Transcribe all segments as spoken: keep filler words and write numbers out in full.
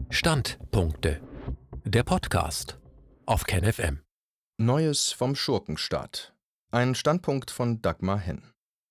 Standpunkte. Der Podcast auf KenFM. Neues vom Schurkenstaat. Ein Standpunkt von Dagmar Henn.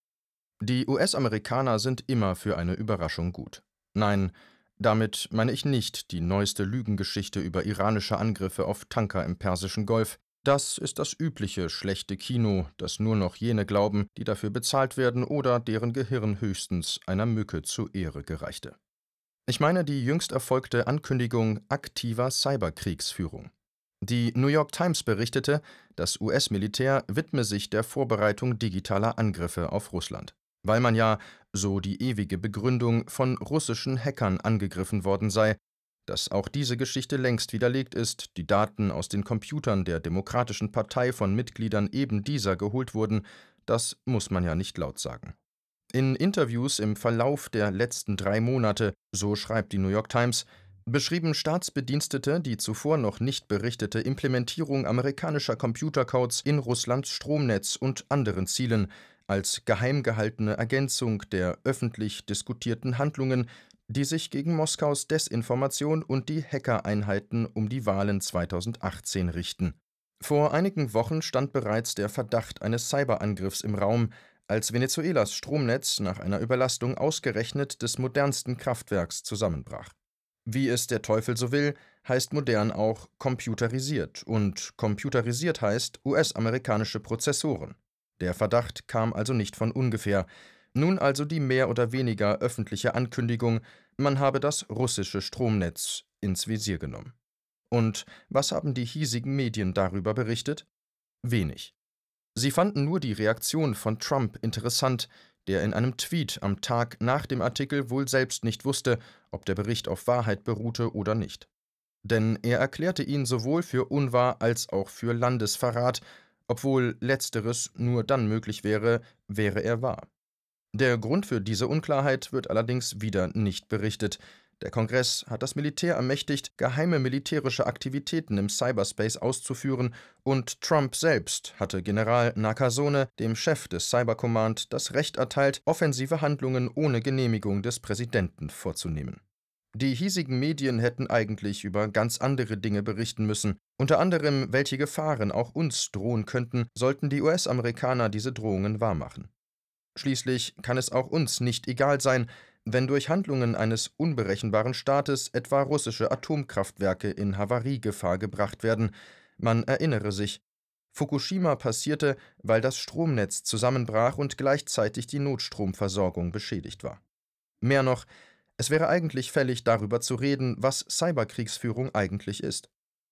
Die U S-Amerikaner sind immer für eine Überraschung gut. Nein, damit meine ich nicht die neueste Lügengeschichte über iranische Angriffe auf Tanker im Persischen Golf. Das ist das übliche schlechte Kino, das nur noch jene glauben, die dafür bezahlt werden oder deren Gehirn höchstens einer Mücke zur Ehre gereichte. Ich meine die jüngst erfolgte Ankündigung aktiver Cyberkriegsführung. Die New York Times berichtete, das U S-Militär widme sich der Vorbereitung digitaler Angriffe auf Russland, weil man ja, so die ewige Begründung, von russischen Hackern angegriffen worden sei. Dass auch diese Geschichte längst widerlegt ist, die Daten aus den Computern der Demokratischen Partei von Mitgliedern eben dieser geholt wurden, das muss man ja nicht laut sagen. In Interviews im Verlauf der letzten drei Monate, so schreibt die New York Times, beschrieben Staatsbedienstete die zuvor noch nicht berichtete Implementierung amerikanischer Computercodes in Russlands Stromnetz und anderen Zielen als geheim gehaltene Ergänzung der öffentlich diskutierten Handlungen, die sich gegen Moskaus Desinformation und die Hackereinheiten um die Wahlen zweitausendachtzehn richten. Vor einigen Wochen stand bereits der Verdacht eines Cyberangriffs im Raum, als Venezuelas Stromnetz nach einer Überlastung ausgerechnet des modernsten Kraftwerks zusammenbrach. Wie es der Teufel so will, heißt modern auch computerisiert, und computerisiert heißt U S-amerikanische Prozessoren. Der Verdacht kam also nicht von ungefähr. Nun also die mehr oder weniger öffentliche Ankündigung, man habe das russische Stromnetz ins Visier genommen. Und was haben die hiesigen Medien darüber berichtet? Wenig. Sie fanden nur die Reaktion von Trump interessant, der in einem Tweet am Tag nach dem Artikel wohl selbst nicht wusste, ob der Bericht auf Wahrheit beruhte oder nicht. Denn er erklärte ihn sowohl für unwahr als auch für Landesverrat, obwohl letzteres nur dann möglich wäre, wäre er wahr. Der Grund für diese Unklarheit wird allerdings wieder nicht berichtet. Der Kongress hat das Militär ermächtigt, geheime militärische Aktivitäten im Cyberspace auszuführen, und Trump selbst hatte General Nakasone, dem Chef des Cybercommand, das Recht erteilt, offensive Handlungen ohne Genehmigung des Präsidenten vorzunehmen. Die hiesigen Medien hätten eigentlich über ganz andere Dinge berichten müssen, unter anderem, welche Gefahren auch uns drohen könnten, sollten die U S-Amerikaner diese Drohungen wahrmachen. Schließlich kann es auch uns nicht egal sein, wenn durch Handlungen eines unberechenbaren Staates etwa russische Atomkraftwerke in Havariegefahr gebracht werden. Man erinnere sich, Fukushima passierte, weil das Stromnetz zusammenbrach und gleichzeitig die Notstromversorgung beschädigt war. Mehr noch, es wäre eigentlich fällig, darüber zu reden, was Cyberkriegsführung eigentlich ist.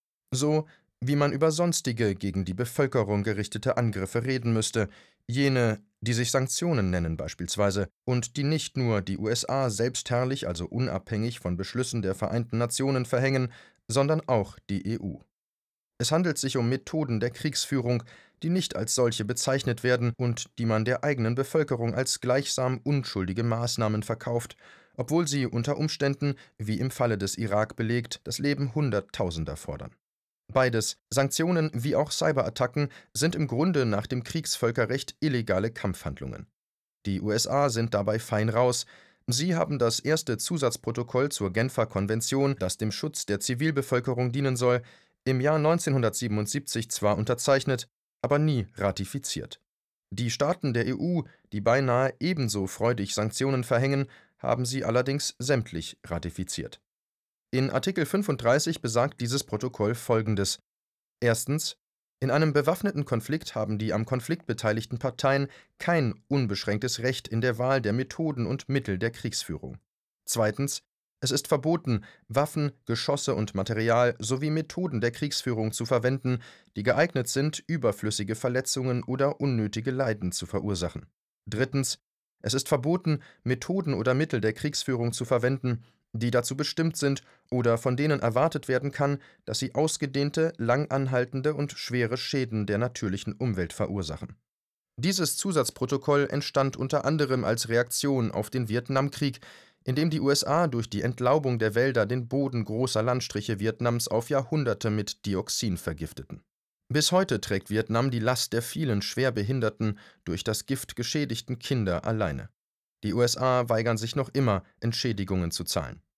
So wie man über sonstige gegen die Bevölkerung gerichtete Angriffe reden müsste, jene, die sich Sanktionen nennen beispielsweise, und die nicht nur die U S A selbstherrlich, also unabhängig von Beschlüssen der Vereinten Nationen verhängen, sondern auch die E U. Es handelt sich um Methoden der Kriegsführung, die nicht als solche bezeichnet werden und die man der eigenen Bevölkerung als gleichsam unschuldige Maßnahmen verkauft, obwohl sie unter Umständen, wie im Falle des Irak belegt, das Leben Hunderttausender fordern. Beides, Sanktionen wie auch Cyberattacken, sind im Grunde nach dem Kriegsvölkerrecht illegale Kampfhandlungen. Die U S A sind dabei fein raus. Sie haben das erste Zusatzprotokoll zur Genfer Konvention, das dem Schutz der Zivilbevölkerung dienen soll, im Jahr neunzehnhundertsiebenundsiebzig zwar unterzeichnet, aber nie ratifiziert. Die Staaten der E U, die beinahe ebenso freudig Sanktionen verhängen, haben sie allerdings sämtlich ratifiziert. In Artikel fünfunddreißig besagt dieses Protokoll Folgendes: Erstens. In einem bewaffneten Konflikt haben die am Konflikt beteiligten Parteien kein unbeschränktes Recht in der Wahl der Methoden und Mittel der Kriegsführung. Zweitens. Es ist verboten, Waffen, Geschosse und Material sowie Methoden der Kriegsführung zu verwenden, die geeignet sind, überflüssige Verletzungen oder unnötige Leiden zu verursachen. Drittens. Es ist verboten, Methoden oder Mittel der Kriegsführung zu verwenden, die dazu bestimmt sind oder von denen erwartet werden kann, dass sie ausgedehnte, lang anhaltende und schwere Schäden der natürlichen Umwelt verursachen. Dieses Zusatzprotokoll entstand unter anderem als Reaktion auf den Vietnamkrieg, in dem die U S A durch die Entlaubung der Wälder den Boden großer Landstriche Vietnams auf Jahrhunderte mit Dioxin vergifteten. Bis heute trägt Vietnam die Last der vielen schwer behinderten, durch das Gift geschädigten Kinder alleine. Die U S A weigern sich noch immer, Entschädigungen zu zahlen.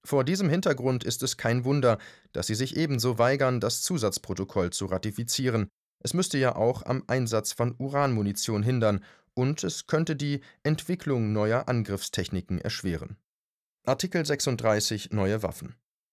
Vor diesem Hintergrund ist es kein Wunder, dass sie sich ebenso weigern, das Zusatzprotokoll zu ratifizieren. Es müsste ja auch am Einsatz von Uranmunition hindern und es könnte die Entwicklung neuer Angriffstechniken erschweren. Artikel sechsunddreißig Neue Waffen.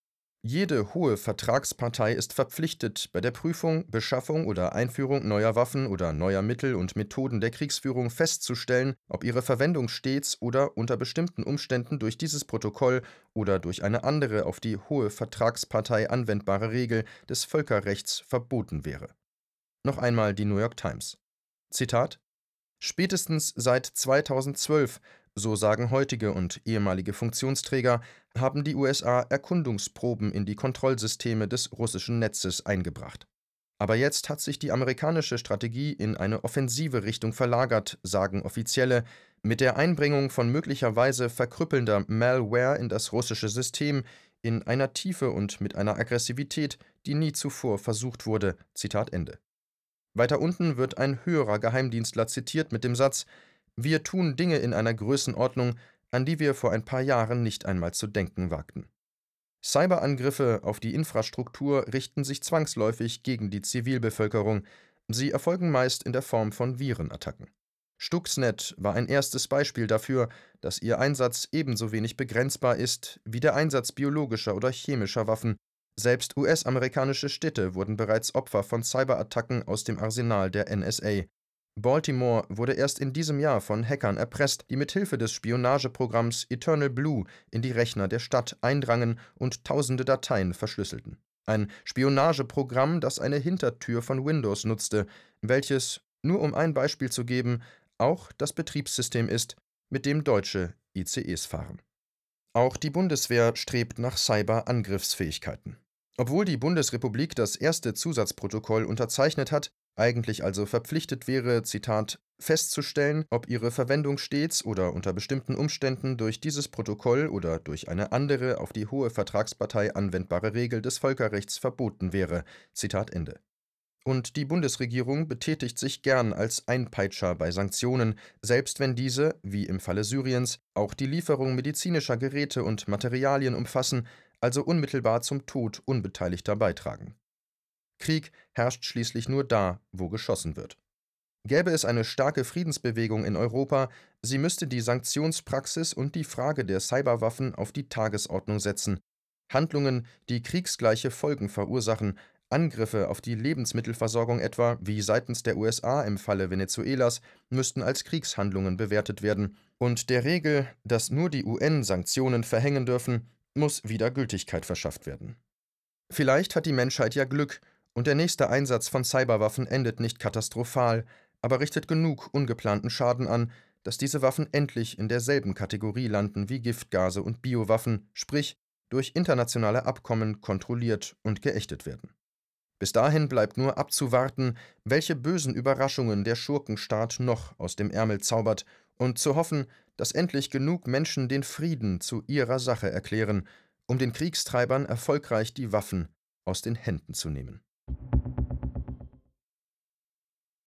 Jede hohe Vertragspartei ist verpflichtet, bei der Prüfung, Beschaffung oder Einführung neuer Waffen oder neuer Mittel und Methoden der Kriegsführung festzustellen, ob ihre Verwendung stets oder unter bestimmten Umständen durch dieses Protokoll oder durch eine andere auf die hohe Vertragspartei anwendbare Regel des Völkerrechts verboten wäre. Noch einmal die New York Times. Zitat: Spätestens seit zweitausendzwölf, so sagen heutige und ehemalige Funktionsträger, haben die U S A Erkundungsproben in die Kontrollsysteme des russischen Netzes eingebracht. Aber jetzt hat sich die amerikanische Strategie in eine offensive Richtung verlagert, sagen Offizielle, mit der Einbringung von möglicherweise verkrüppelnder Malware in das russische System in einer Tiefe und mit einer Aggressivität, die nie zuvor versucht wurde. Zitat Ende. Weiter unten wird ein höherer Geheimdienstler zitiert mit dem Satz: Wir tun Dinge in einer Größenordnung, an die wir vor ein paar Jahren nicht einmal zu denken wagten. Cyberangriffe auf die Infrastruktur richten sich zwangsläufig gegen die Zivilbevölkerung. Sie erfolgen meist in der Form von Virenattacken. Stuxnet war ein erstes Beispiel dafür, dass ihr Einsatz ebenso wenig begrenzbar ist wie der Einsatz biologischer oder chemischer Waffen. Selbst U S-amerikanische Städte wurden bereits Opfer von Cyberattacken aus dem Arsenal der N S A. Baltimore wurde erst in diesem Jahr von Hackern erpresst, die mithilfe des Spionageprogramms Eternal Blue in die Rechner der Stadt eindrangen und tausende Dateien verschlüsselten. Ein Spionageprogramm, das eine Hintertür von Windows nutzte, welches, nur um ein Beispiel zu geben, auch das Betriebssystem ist, mit dem deutsche I C Es fahren. Auch die Bundeswehr strebt nach Cyberangriffsfähigkeiten. Obwohl die Bundesrepublik das erste Zusatzprotokoll unterzeichnet hat, eigentlich also verpflichtet wäre, Zitat, festzustellen, ob ihre Verwendung stets oder unter bestimmten Umständen durch dieses Protokoll oder durch eine andere auf die hohe Vertragspartei anwendbare Regel des Völkerrechts verboten wäre. Zitat Ende. Und die Bundesregierung betätigt sich gern als Einpeitscher bei Sanktionen, selbst wenn diese, wie im Falle Syriens, auch die Lieferung medizinischer Geräte und Materialien umfassen, also unmittelbar zum Tod Unbeteiligter beitragen. Krieg herrscht schließlich nur da, wo geschossen wird. Gäbe es eine starke Friedensbewegung in Europa, sie müsste die Sanktionspraxis und die Frage der Cyberwaffen auf die Tagesordnung setzen. Handlungen, die kriegsgleiche Folgen verursachen, Angriffe auf die Lebensmittelversorgung etwa, wie seitens der U S A im Falle Venezuelas, müssten als Kriegshandlungen bewertet werden. Und der Regel, dass nur die U N Sanktionen verhängen dürfen, muss wieder Gültigkeit verschafft werden. Vielleicht hat die Menschheit ja Glück und der nächste Einsatz von Cyberwaffen endet nicht katastrophal, aber richtet genug ungeplanten Schaden an, dass diese Waffen endlich in derselben Kategorie landen wie Giftgase und Biowaffen, sprich durch internationale Abkommen kontrolliert und geächtet werden. Bis dahin bleibt nur abzuwarten, welche bösen Überraschungen der Schurkenstaat noch aus dem Ärmel zaubert, und zu hoffen, dass endlich genug Menschen den Frieden zu ihrer Sache erklären, um den Kriegstreibern erfolgreich die Waffen aus den Händen zu nehmen.